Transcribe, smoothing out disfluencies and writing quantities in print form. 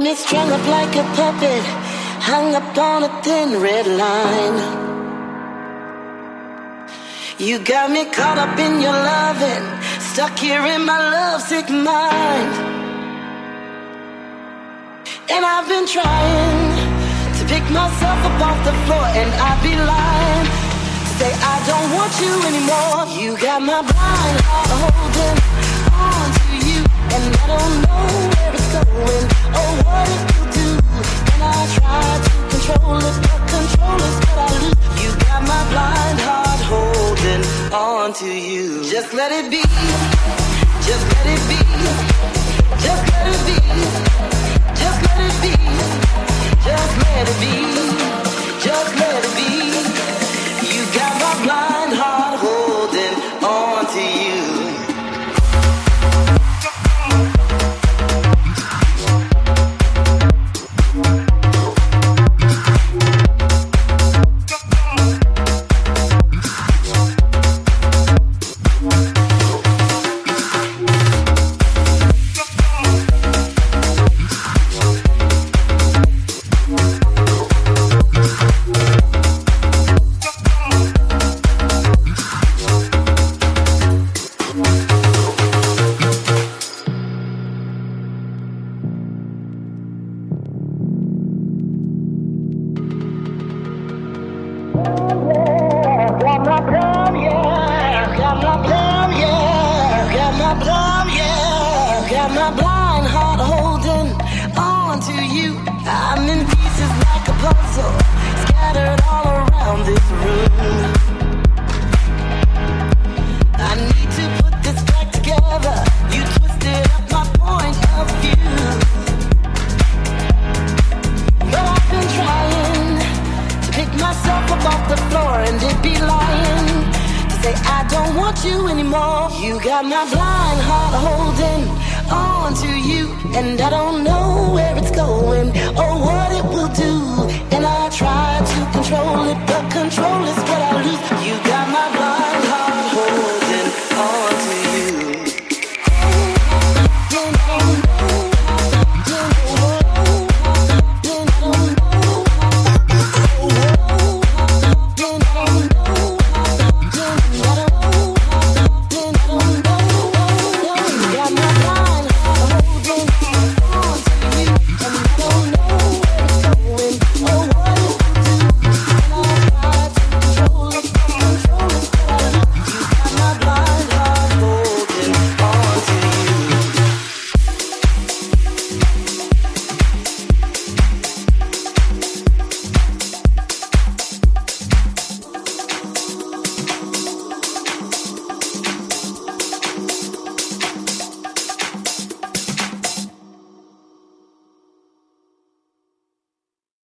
me strung up like a puppet, hung up on a thin red line. You got me caught up in your loving, stuck here in my lovesick mind. And I've been trying to pick myself up off the floor, and I'd be lying to say I don't want you anymore. You got my blind heart holding on to you, and I don't know where it's going or what it will do. And I try to control it, but control is what I lose. You got my blind heart holding on to you. Just let it be, just let it be, just let it be, just let it be, just let it be, just let it be. You got my blind heart holding on to you. You got my blind heart holding on to you, and I don't know